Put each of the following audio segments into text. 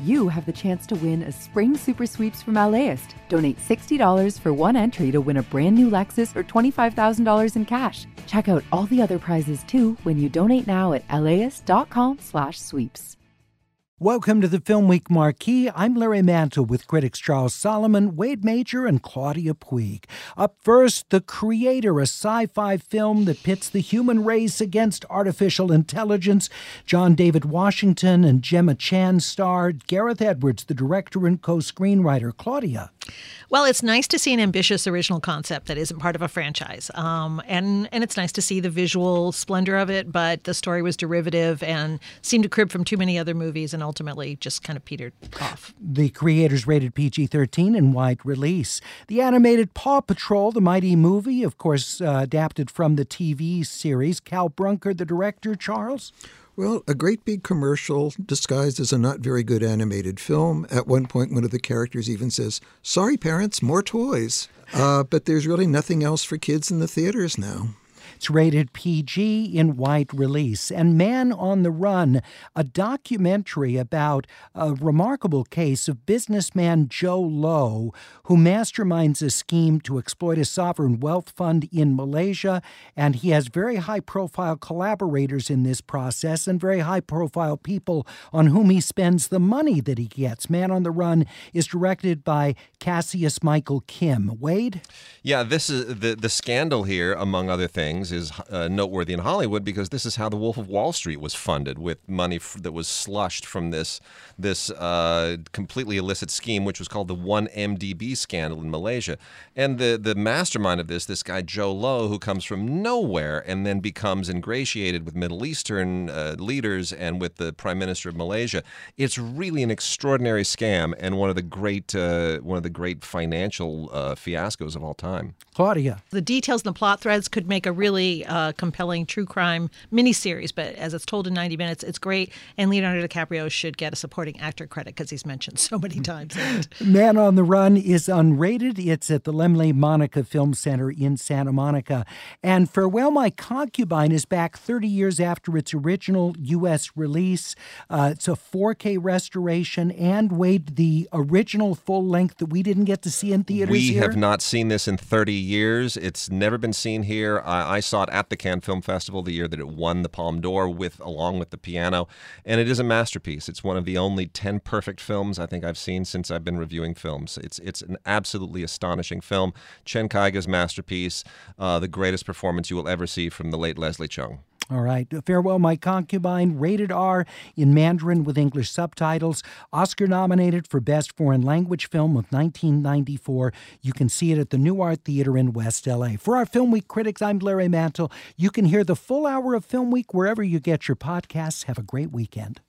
you have the chance to win a Spring Super Sweeps from LAist. Donate $60 for one entry to win a brand new Lexus or $25,000 in cash. Check out all the other prizes too when you donate now at LAist.com/sweeps. Welcome to the Film Week Marquee. I'm Larry Mantle with critics Charles Solomon, Wade Major, and Claudia Puig. Up first, The Creator, a sci-fi film that pits the human race against artificial intelligence. John David Washington and Gemma Chan star. Gareth Edwards, the director and co-screenwriter. Claudia. Well, it's nice to see an ambitious original concept that isn't part of a franchise. And it's nice to see the visual splendor of it, but the story was derivative and seemed to crib from too many other movies and ultimately just kind of petered off. The Creator's rated PG-13 in wide release. The animated Paw Patrol, the mighty movie, of course, adapted from the TV series. Cal Brunker, the director. Charles? Well, a great big commercial disguised as a not very good animated film. At one point, one of the characters even says, "Sorry, parents, more toys." But there's really nothing else for kids in the theaters now. It's rated PG in wide release. And Man on the Run, a documentary about a remarkable case of businessman Joe Low, who masterminds a scheme to exploit a sovereign wealth fund in Malaysia. And he has very high-profile collaborators in this process and very high-profile people on whom he spends the money that he gets. Man on the Run is directed by Cassius Michael Kim. Wade? Yeah, this is the scandal here, among other things, is noteworthy in Hollywood because this is how The Wolf of Wall Street was funded, with money that was slushed from this completely illicit scheme, which was called the 1MDB scandal in Malaysia. And the mastermind of this guy Joe Low, who comes from nowhere and then becomes ingratiated with Middle Eastern leaders and with the Prime Minister of Malaysia. It's really an extraordinary scam and one of the great financial fiascos of all time. Claudia. The details and the plot threads could make a really compelling true crime miniseries, but as it's told in 90 minutes, it's great. And Leonardo DiCaprio should get a supporting actor credit because he's mentioned so many times in it. Man on the Run is unrated. It's at the Lemley Monica Film Center in Santa Monica. And Farewell My Concubine is back 30 years after its original U.S. release. It's a 4K restoration and, Wade, the original full length that we didn't get to see in theaters We here. have not seen this in 30 years. It's never been seen here. I saw it at the Cannes Film Festival the year that it won the Palme d'Or along with The Piano, and it is a masterpiece. It's one of the only 10 perfect films I think I've seen since I've been reviewing films. It's an absolutely astonishing film. Chen Kaiga's masterpiece, the greatest performance you will ever see from the late Leslie Cheung. All right. Farewell My Concubine, rated R in Mandarin with English subtitles. Oscar nominated for Best Foreign Language Film of 1994. You can see it at the New Art Theater in West LA. For our Film Week critics, I'm Larry Mantle. You can hear the full hour of Film Week wherever you get your podcasts. Have a great weekend.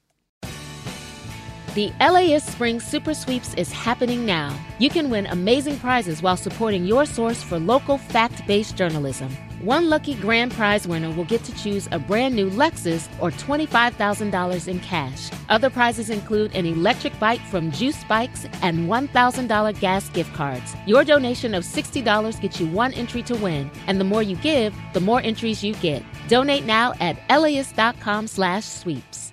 The LAist Spring Super Sweeps is happening now. You can win amazing prizes while supporting your source for local fact-based journalism. One lucky grand prize winner will get to choose a brand new Lexus or $25,000 in cash. Other prizes include an electric bike from Juice Bikes and $1,000 gas gift cards. Your donation of $60 gets you one entry to win, and the more you give, the more entries you get. Donate now at LAist.com/sweeps.